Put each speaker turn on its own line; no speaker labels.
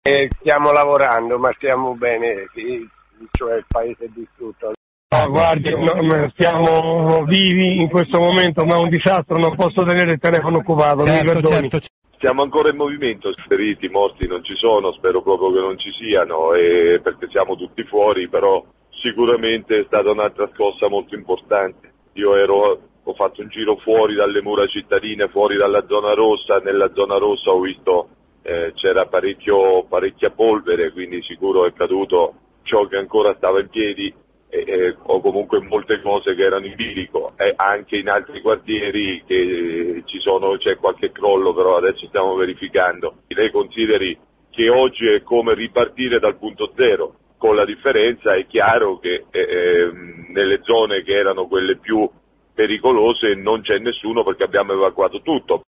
Stiamo lavorando, ma stiamo bene, sì, cioè il paese è distrutto.
No, guardi, siamo vivi in questo momento, ma è un disastro, non posso tenere il telefono occupato, mi perdoni.
Certo. Siamo ancora in movimento, feriti, morti non ci sono, spero proprio che non ci siano, perché siamo tutti fuori, però sicuramente è stata un'altra scossa molto importante. Io ho fatto un giro fuori dalle mura cittadine, fuori dalla zona rossa, nella zona rossa ho visto c'era parecchia polvere, quindi sicuro è caduto ciò che ancora stava in piedi o comunque molte cose che erano in bilico, anche in altri quartieri che c'è qualche crollo, però adesso stiamo verificando. Lei consideri che oggi è come ripartire dal punto zero, con la differenza è chiaro che nelle zone che erano quelle più pericolose non c'è nessuno perché abbiamo evacuato tutto.